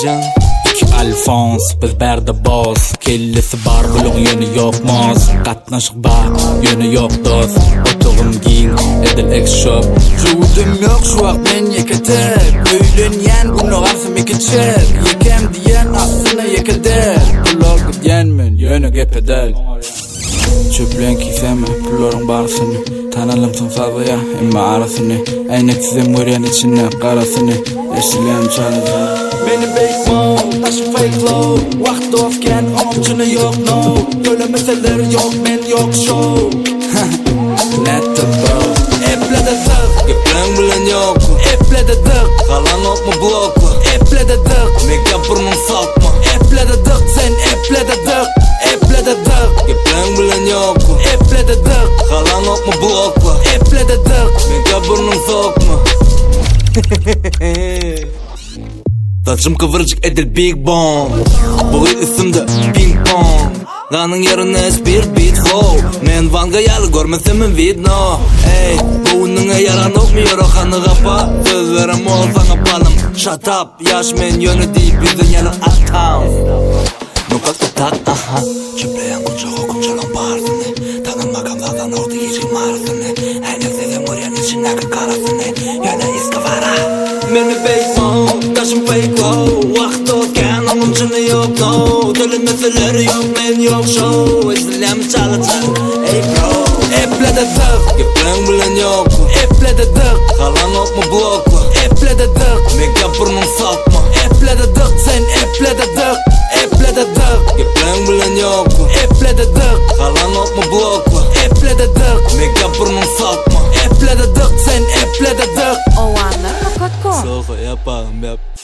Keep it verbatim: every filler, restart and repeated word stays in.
Can İki Alfons biz berde boz Kellesi bar bulun yönü yok moz Katnaşık bar yönü yok dost Otuğum giyin edil ex-shop Şudum yok şu vakt men yeketer Öylenyen bunu gafım yekeçer Yekem diyen aslına yekeder Kulak gidiyen men yönü gepedel Çöplen kifeme pulların barısını Tanalımsın fazlaya emma arasını Aynek size muryan içine karasını Eşilem çalacak Beni bekmo, taşı fake low Vakt ofken omçını yok no Söylemeseler yok men yok show Net the bro Eple de dık Geplen bilen yok Eple de dık Kalan yok mu blok Eple de dık Mega burnun saltma Eple de dık sen eple de dık Eple de dık Geplen bilen yok Eple de dık Kalan yok mu blok Eple de dık Mega burnun sokma Saçım kıvırcık edil big bomb Bu isimde ping pong Kanın yarını es bir beat flow Men vanga yalı görmesemin vidno Ey bu ununa yaran okmuyor o kanı kapa Söz verem ol sana palım Shut up yaş men yönü değil bizden yanı uptown Nukat katak aha Çöpleyen kunca okunca lombardını Tanın makamlardan ordu geçkin marasını Her nefsede muryan içindeki karasını Yöne iskavara Beni bekmo Taşım fake low Vakt ofken omçını yok no Söylemeseler yok men yok show Eşilem çalacak Ey bro Eple de dık Geplen bilen yok Eple de dık Kalan yok mu blok Eple de dık Mega burnun saltma Eple de dık sen eple de dık Eple de dık Geplen bilen yok Eple de dık Kalan yok mu blok Eple de dık Mega burnun saltma Eple de dık sen eple de dık O anlar mı katko? Sofa yapalım yap